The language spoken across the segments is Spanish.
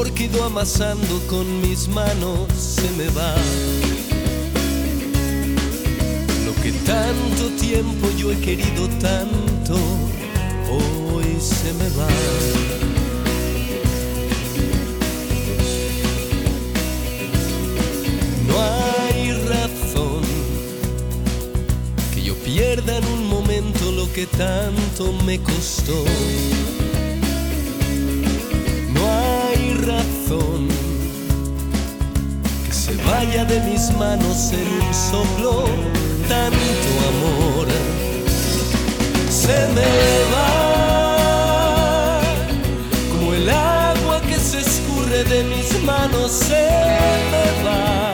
que he ido amasando con mis manos se me va. Lo que tanto tiempo yo he querido tanto, hoy se me va. No hay razón que yo pierda en un momento lo que tanto me costó. Razón que se vaya de mis manos en un soplo tanto amor. Se me va como el agua que se escurre de mis manos. Se me va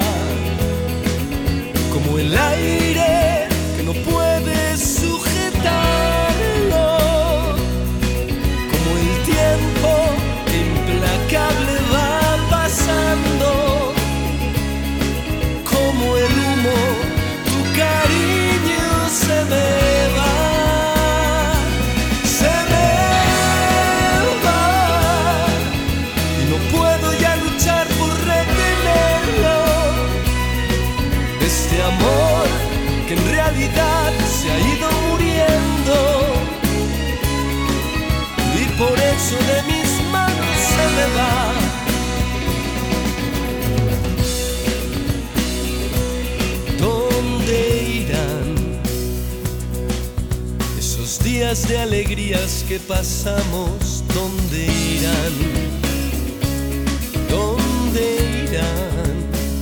como el aire que no puede sujetarlo, como el tiempo implacable va pasando, como el humo, tu cariño se me va, se me va, y no puedo ya luchar por retenerlo, este amor que en realidad se ha ido muriendo, y por eso de mis manos se me va. ¿Dónde irán esos días de alegrías que pasamos? ¿Dónde irán? ¿Dónde irán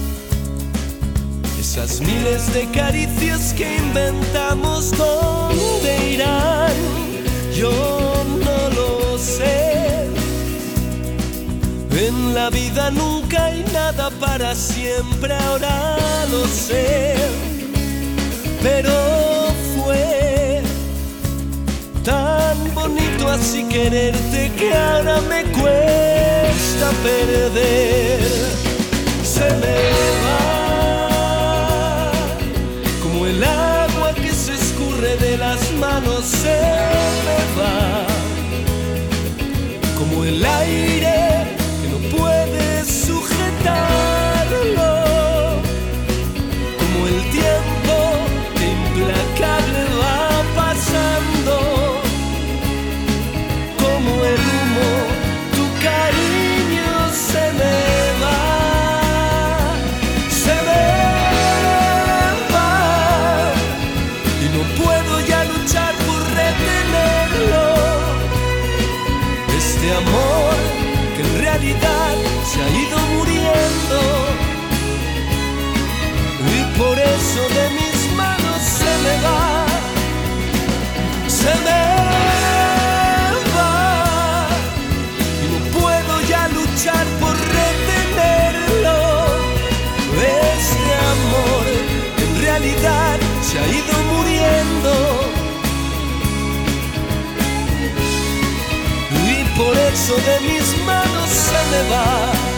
esas miles de caricias que inventamos? ¿Dónde irán? Yo no lo sé. En la vida nunca hay nada para siempre, ahora lo sé. Pero fue tan bonito así quererte que ahora me cuesta perder. Se me va como el agua que se escurre de las manos. Se me va como el aire puedes sujetarlo, como el tiempo que implacable va pasando, como el humo, tu cariño se me va, se me va, y no puedo ya luchar por retenerlo, este amor que en realidad se ha ido muriendo, y por eso de mis manos se me va, se me va, y no puedo ya luchar por retenerlo, este amor que en realidad se ha ido muriendo, y por eso de mis manos se me va.